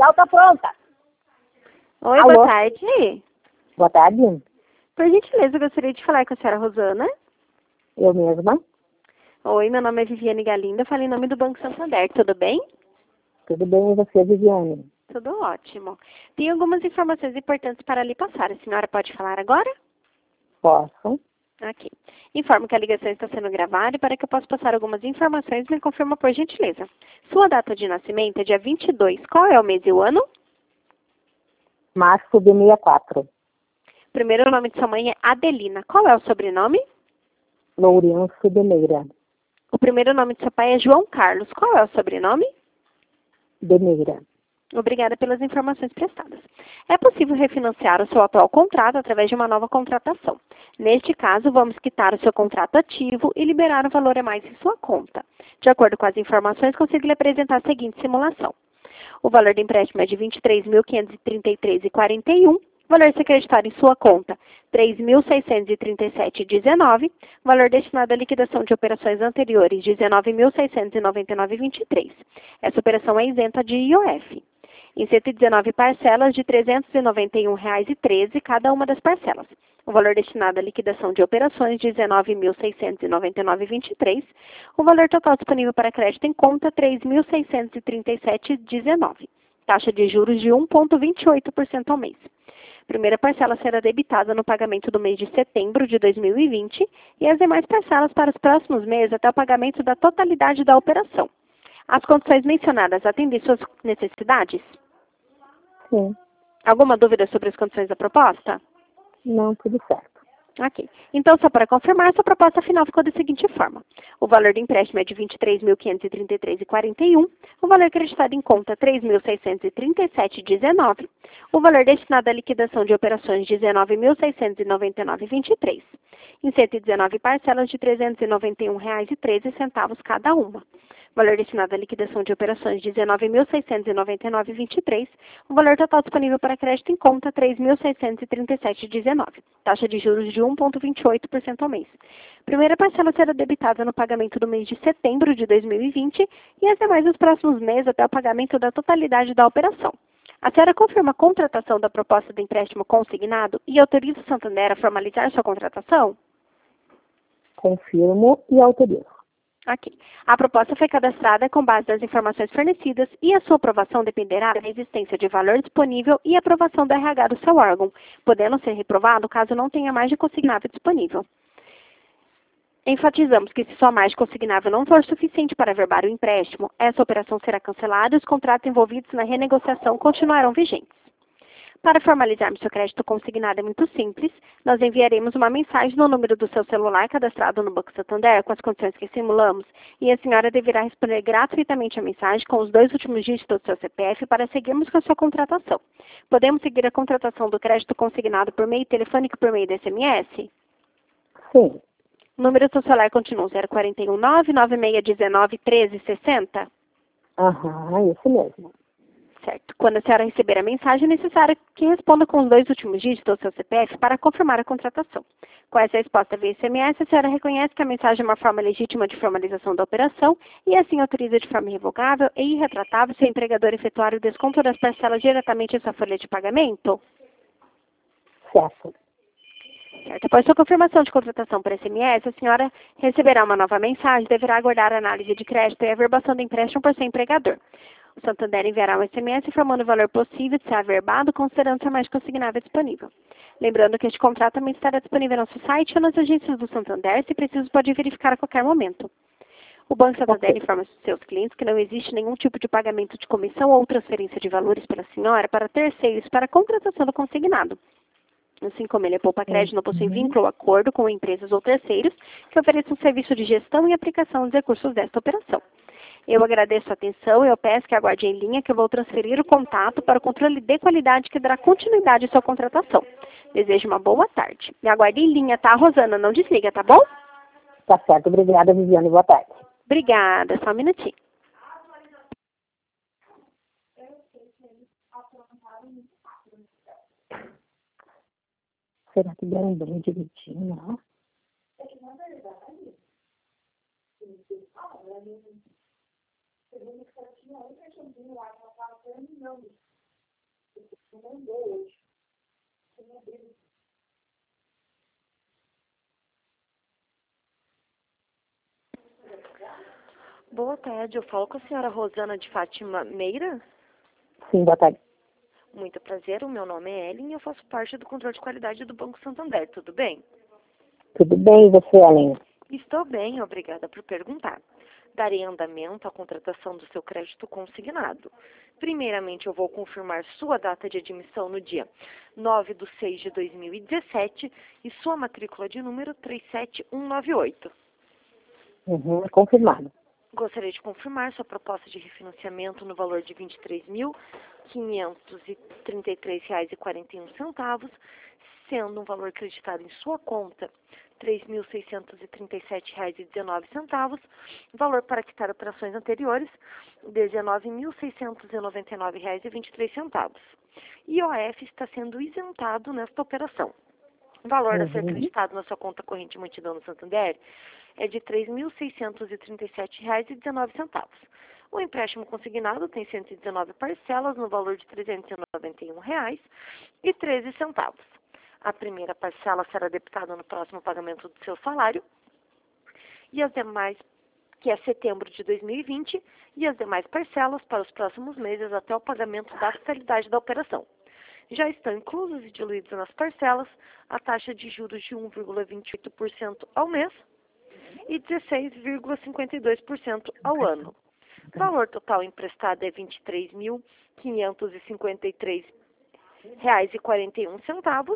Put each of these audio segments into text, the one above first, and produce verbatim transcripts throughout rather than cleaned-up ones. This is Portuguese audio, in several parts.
Já tá pronta. Oi, Alô? boa tarde. Boa tarde. Por gentileza, eu gostaria de falar com a senhora Rosana. Eu mesma. Oi, meu nome é Viviane Galindo, eu falo em nome do Banco Santander, tudo bem? Tudo bem e você, Viviane? Tudo ótimo. Tem algumas informações importantes para lhe passar. A senhora pode falar agora? Posso? Aqui. Informo que a ligação está sendo gravada e para que eu possa passar algumas informações, me confirma por gentileza. Sua data de nascimento é dia vinte e dois. Qual é o mês e o ano? Março de sessenta e quatro. Primeiro nome de sua mãe é Adelina. Qual é o sobrenome? Lourenço de Meira. O primeiro nome de seu pai é João Carlos. Qual é o sobrenome? De Meira. Obrigada pelas informações prestadas. É possível refinanciar o seu atual contrato através de uma nova contratação. Neste caso, vamos quitar o seu contrato ativo e liberar o valor a mais em sua conta. De acordo com as informações, consigo lhe apresentar a seguinte simulação. O valor do empréstimo é de vinte e três mil quinhentos e trinta e três reais e quarenta e um centavos. Valor a ser acreditado em sua conta, três mil seiscentos e trinta e sete reais e dezenove centavos. Valor destinado à liquidação de operações anteriores, dezenove mil seiscentos e noventa e nove reais e vinte e três centavos. Essa operação é isenta de I O F. Em cento e dezenove parcelas de trezentos e noventa e um reais e treze centavos cada uma das parcelas. O valor destinado à liquidação de operações, dezenove mil seiscentos e noventa e nove reais e vinte e três centavos. O valor total disponível para crédito em conta, três mil seiscentos e trinta e sete reais e dezenove centavos. Taxa de juros de um vírgula vinte e oito por cento ao mês. Primeira parcela será debitada no pagamento do mês de setembro de dois mil e vinte e as demais parcelas para os próximos meses até o pagamento da totalidade da operação. As condições mencionadas atendem suas necessidades? Sim. Alguma dúvida sobre as condições da proposta? Não, tudo certo. Ok. Então, só para confirmar, sua proposta final ficou da seguinte forma. O valor do empréstimo é de vinte e três mil quinhentos e trinta e três reais e quarenta e um centavos. O valor acreditado em conta, três mil seiscentos e trinta e sete reais e dezenove centavos. O valor destinado à liquidação de operações, dezenove mil seiscentos e noventa e nove reais e vinte e três centavos. Em cento e dezenove parcelas de trezentos e noventa e um reais e treze centavos cada uma. Valor destinado à liquidação de operações, dezenove mil seiscentos e noventa e nove reais e vinte e três centavos. O valor total disponível para crédito em conta, três mil seiscentos e trinta e sete reais e dezenove centavos. Taxa de juros de um vírgula vinte e oito por cento ao mês. Primeira parcela será debitada no pagamento do mês de setembro de dois mil e vinte e as demais nos próximos meses até o pagamento da totalidade da operação. A senhora confirma a contratação da proposta de empréstimo consignado e autoriza o Santander a formalizar sua contratação? Confirmo e autorizo. Ok. A proposta foi cadastrada com base nas informações fornecidas e a sua aprovação dependerá da existência de valor disponível e aprovação do R H do seu órgão, podendo ser reprovado caso não tenha margem consignável disponível. Enfatizamos que se sua margem consignável não for suficiente para averbar o empréstimo, essa operação será cancelada e os contratos envolvidos na renegociação continuarão vigentes. Para formalizarmos seu crédito consignado é muito simples. Nós enviaremos uma mensagem no número do seu celular cadastrado no Banco Santander com as condições que simulamos e a senhora deverá responder gratuitamente a mensagem com os dois últimos dígitos do seu C P F para seguirmos com a sua contratação. Podemos seguir a contratação do crédito consignado por meio telefônico e por meio de S M S? Sim. O número do seu celular continua zero quatro um nove, nove seis um nove, um três seis zero? Aham, isso mesmo. Certo. Quando a senhora receber a mensagem, é necessário que responda com os dois últimos dígitos do seu C P F para confirmar a contratação. Com essa resposta via S M S, a senhora reconhece que a mensagem é uma forma legítima de formalização da operação e assim autoriza de forma irrevogável e irretratável seu empregador efetuar o desconto das parcelas diretamente em sua folha de pagamento? Certo. Certo. Após sua confirmação de contratação por S M S, a senhora receberá uma nova mensagem e deverá aguardar a análise de crédito e a averbação do empréstimo por seu empregador. O Santander enviará um S M S informando o valor possível de ser averbado, considerando-se a mais consignável disponível. Lembrando que este contrato também estará disponível no nosso site ou nas agências do Santander, se preciso pode verificar a qualquer momento. O Banco Santander Ok. informa aos seus clientes que não existe nenhum tipo de pagamento de comissão ou transferência de valores pela senhora para terceiros para a contratação do consignado. Assim como ele é poupa crédito, não possui Uhum. vínculo ou acordo com empresas ou terceiros que ofereçam serviço de gestão e aplicação dos recursos desta operação. Eu agradeço a atenção e eu peço que aguarde em linha que eu vou transferir o contato para o controle de qualidade que dará continuidade à sua contratação. Desejo uma boa tarde. Me aguarde em linha, tá, Rosana? Não desliga, tá bom? Tá certo. Obrigada, Viviane. Boa tarde. Obrigada. Só um minutinho. Será que deram bem direitinho, não? Boa tarde, eu falo com a senhora Rosana de Fátima Meira. Sim, boa tarde. Muito prazer, o meu nome é Ellen e eu faço parte do controle de qualidade do Banco Santander, tudo bem? Tudo bem, e você, Ellen? Estou bem, obrigada por perguntar. Darei andamento à contratação do seu crédito consignado. Primeiramente, eu vou confirmar sua data de admissão no dia nove de seis de dois mil e dezessete e sua matrícula de número três sete um nove oito. Uhum, confirmado. Gostaria de confirmar sua proposta de refinanciamento no valor de vinte e três mil quinhentos e trinta e três reais e quarenta e um centavos, sendo um valor creditado em sua conta três mil seiscentos e trinta e sete reais e dezenove centavos, valor para quitar operações anteriores dezenove mil seiscentos e noventa e nove reais e vinte e três centavos. I O F está sendo isentado nesta operação. O valor Uhum. a ser creditado na sua conta corrente mantida no Santander é de três mil seiscentos e trinta e sete reais e dezenove centavos. O empréstimo consignado tem cento e dezenove parcelas no valor de trezentos e noventa e um reais e treze centavos. A primeira parcela será debitada no próximo pagamento do seu salário e as demais, que é setembro de dois mil e vinte, e as demais parcelas para os próximos meses até o pagamento da totalidade da operação. Já estão inclusos e diluídos nas parcelas a taxa de juros de um vírgula vinte e oito por cento ao mês e dezesseis vírgula cinquenta e dois por cento ao ano. O valor total emprestado é vinte e três mil quinhentos e cinquenta e três reais e quarenta e um centavos.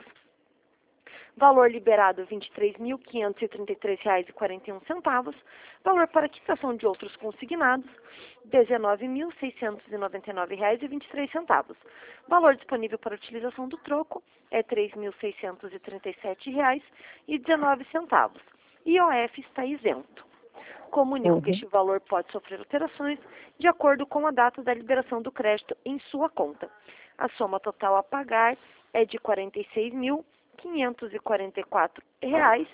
Valor liberado vinte e três mil quinhentos e trinta e três reais e quarenta e um centavos. Valor para quitação de outros consignados dezenove mil seiscentos e noventa e nove reais e vinte e três centavos. Valor disponível para utilização do troco é três mil seiscentos e trinta e sete reais e dezenove centavos. I O F está isento. Comunico Uhum. que este valor pode sofrer alterações de acordo com a data da liberação do crédito em sua conta. A soma total a pagar é de quarenta e seis mil quinhentos e quarenta e quatro reais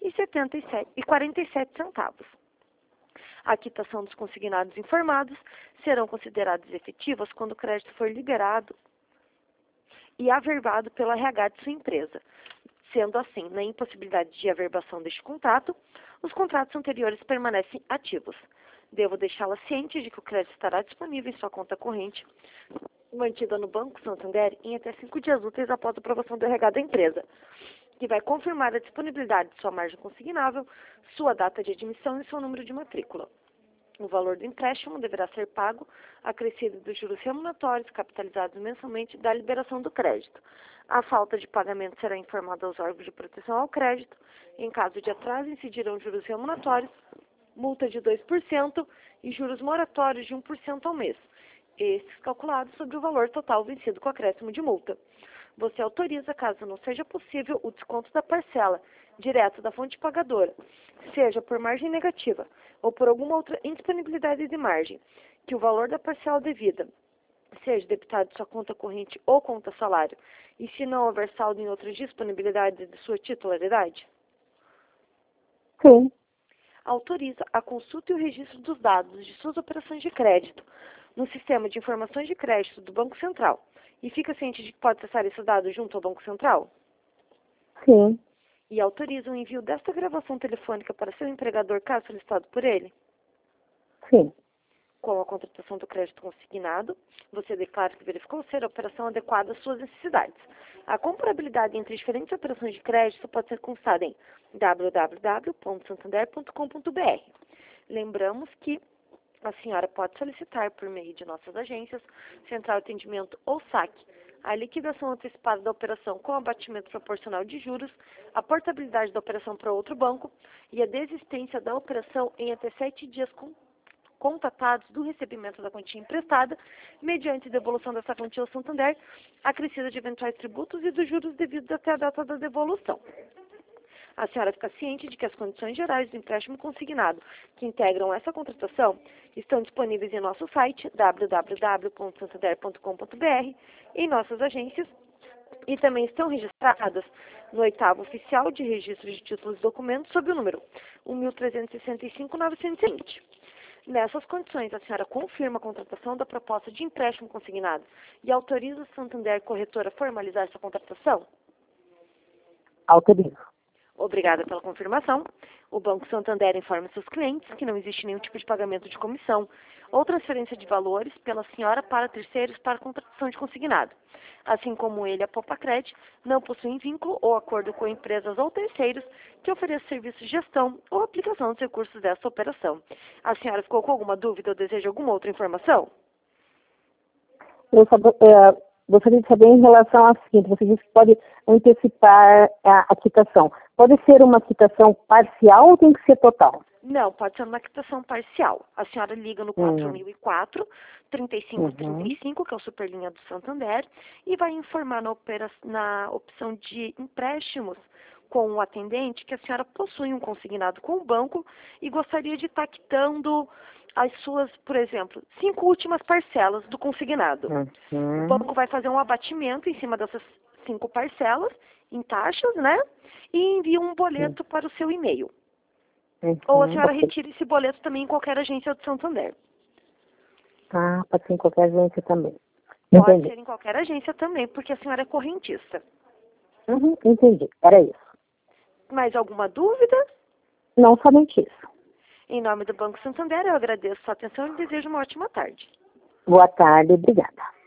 e quarenta e sete centavos. A quitação dos consignados informados serão consideradas efetivas quando o crédito for liberado e averbado pelo R H de sua empresa. Sendo assim, na impossibilidade de averbação deste contrato, os contratos anteriores permanecem ativos. Devo deixá-la ciente de que o crédito estará disponível em sua conta corrente, mantida no Banco Santander em até cinco dias úteis após a aprovação do R H da empresa, que vai confirmar a disponibilidade de sua margem consignável, sua data de admissão e seu número de matrícula. O valor do empréstimo deverá ser pago acrescido dos juros remuneratórios capitalizados mensalmente da liberação do crédito. A falta de pagamento será informada aos órgãos de proteção ao crédito. Em caso de atraso, incidirão juros remuneratórios, multa de dois por cento e juros moratórios de um por cento ao mês, estes calculados sobre o valor total vencido com acréscimo de multa. Você autoriza, caso não seja possível, o desconto da parcela direto da fonte pagadora, seja por margem negativa ou por alguma outra indisponibilidade de margem, que o valor da parcela devida seja debitado de sua conta corrente ou conta salário, e se não houver saldo em outras disponibilidades de sua titularidade? Sim. Autoriza a consulta e o registro dos dados de suas operações de crédito no sistema de informações de crédito do Banco Central e fica ciente de que pode acessar esses dados junto ao Banco Central? Sim. E autoriza o envio desta gravação telefônica para seu empregador, caso solicitado por ele? Sim. Com a contratação do crédito consignado, você declara que verificou ser a operação adequada às suas necessidades. A comparabilidade entre diferentes operações de crédito pode ser consultada em w w w ponto santander ponto com ponto b r. Lembramos que a senhora pode solicitar, por meio de nossas agências, Central de Atendimento ou saque, a liquidação antecipada da operação com abatimento proporcional de juros, a portabilidade da operação para outro banco e a desistência da operação em até sete dias com contatados do recebimento da quantia emprestada, mediante devolução dessa quantia ao Santander, acrescida de eventuais tributos e dos juros devidos até a data da devolução. A senhora fica ciente de que as condições gerais do empréstimo consignado que integram essa contratação estão disponíveis em nosso site w w w ponto santander ponto com ponto b r, em nossas agências, e também estão registradas no oitavo oficial de registro de títulos e documentos sob o número um mil trezentos e sessenta e cinco, novecentos e vinte. Nessas condições, a senhora confirma a contratação da proposta de empréstimo consignado e autoriza o Santander Corretora a formalizar essa contratação? Autorizo. Obrigada pela confirmação. O Banco Santander informa seus clientes que não existe nenhum tipo de pagamento de comissão ou transferência de valores pela senhora para terceiros para contratação de consignado. Assim como ele, a Popacred, não possuem vínculo ou acordo com empresas ou terceiros que ofereçam serviço de gestão ou aplicação dos recursos dessa operação. A senhora ficou com alguma dúvida ou deseja alguma outra informação? Eu só, é, gostaria de saber em relação ao seguinte, você disse que pode antecipar a, a quitação. Pode ser uma quitação parcial ou tem que ser total? Não, pode ser uma quitação parcial. A senhora liga no quatro mil e quatro, trinta e cinco trinta e cinco, que é o Superlinha do Santander, e vai informar na, opera, na opção de empréstimos com o atendente que a senhora possui um consignado com o banco e gostaria de estar quitando as suas, por exemplo, cinco últimas parcelas do consignado. Uhum. O banco vai fazer um abatimento em cima dessas cinco parcelas, em taxas, né? E envia um boleto para o seu e-mail. Uhum. Ou a senhora Ok. retira esse boleto também em qualquer agência do Santander. Ah, pode ser em qualquer agência também. Pode Entendi. ser em qualquer agência também, porque a senhora é correntista. Uhum, entendi. Era isso. Mais alguma dúvida? Não somente isso. Em nome do Banco Santander, eu agradeço a sua atenção e desejo uma ótima tarde. Boa tarde, obrigada.